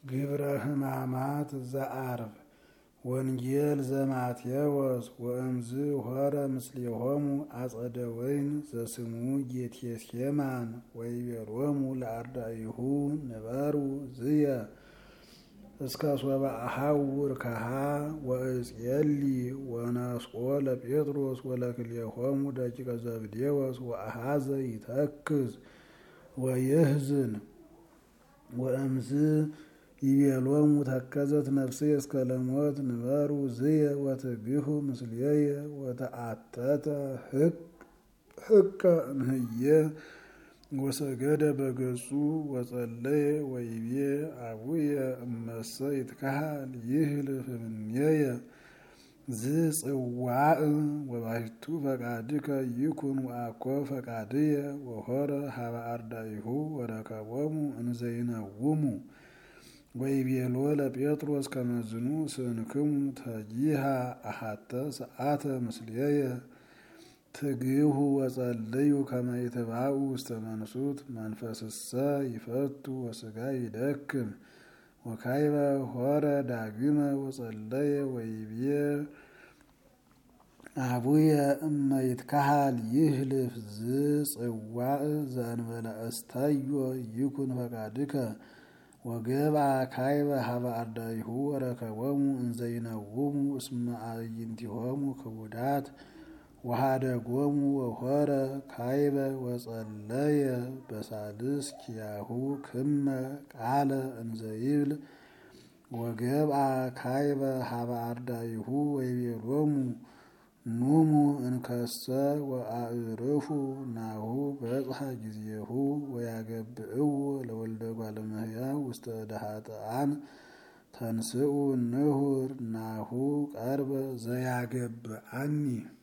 ግብረ ሕማማት ዘአርብ ወንጌል ዘማቴዎስ ወእምዝ ሆረ ምስሌሆሙ አጸደ ወይን ዘስሙ ጌቴሴማን ወይቤሎሙ ለአርዳኢሁ ንበሩ ዝየ እስከ ሶበ አሐውር ከሃ ወእጽየሊ ወነስቆ ለጴጥሮስ ወለክልኤሆሙ ደቂቀ ዘብዴዎስ ወአሐዘ ይተክዝ ወይሕዝን ወእምዝ ይቤሎሙ ተከዘት ነፍስየ እስከ ለሞት ንበሩ ዝየ ወትግሁ ምስሌየ ወተአተተ ሕቀ እምህየ ወሰገደ በገጹ ወጸለየ ወይቤ አቡየ እመሰ ይትከሃል ይህልፍ እምኔየ ዝጽዋዕ ወባሕቱ ፈቃድከ ይኩን ወአኮ ፈቃድየ ወሖረ ሀበ አርዳኢሁ ወረከቦሙ እንዘይነውሙ ወይቤሎ ለጴጥሮስ ከመዝኑ ስንክሙ ተጂሃ አሐተ ሰዓተ ምስሌየ ትግሁ ወጸልዩ ከመ ይትባኡ ውስተ መንሱት መንፈስሰ ይፈቱ ወሥጋ ይደክም ወካይበ ሖረ ዳግመ ወጸለየ ወይቤ አቡየ እመ ይትከሃል ይህልፍ ዝጽዋዕ ዘእንበለ እስተዮ ይኩን ፈቃድከ ወገብአ ካይበ ሀበ አርዳኢሁ ወረከቦሙ እንዘይነውሙ እስመ አዕይንቲሆሙ ክቡዳት ወኀደጎሙ ወሖረ ካይበ ወጸለየ በሳልስ ኪያሁ ክመ ቃለ እንዘይብል ወገብአ ካይበ ሀበ አርዳኢሁ ወይቤሎሙ ኑሙ እንከሰ ወአዕርፉ ናሁ በጽሐ ጊዜሁ ወያገብእዎ ለወልደ እጓለ እመሕያው ውስተ እደ ኃጥኣን ተንሥኡ ንሁር ናሁ ቀርበ ዘያገብአኒ